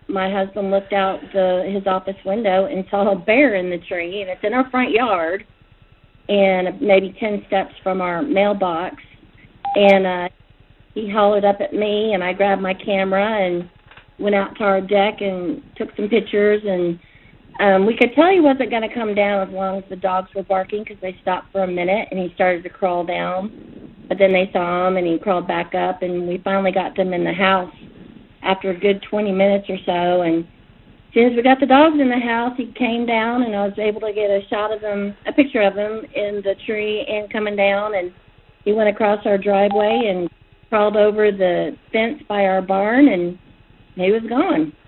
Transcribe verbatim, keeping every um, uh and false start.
my husband looked out the his office window and saw a bear in the tree, and it's in our front yard, and maybe ten steps from our mailbox. And uh, he hollered up at me, and I grabbed my camera and went out to our deck and took some pictures. And um, we could tell he wasn't going to come down as long as the dogs were barking, because they stopped for a minute, and he started to crawl down. But then they saw him, and he crawled back up, and we finally got them in the house after a good twenty minutes or so. And as soon as we got the dogs in the house, he came down, and I was able to get a shot of him, a picture of him in the tree and coming down. And he went across our driveway and crawled over the fence by our barn, and he was gone.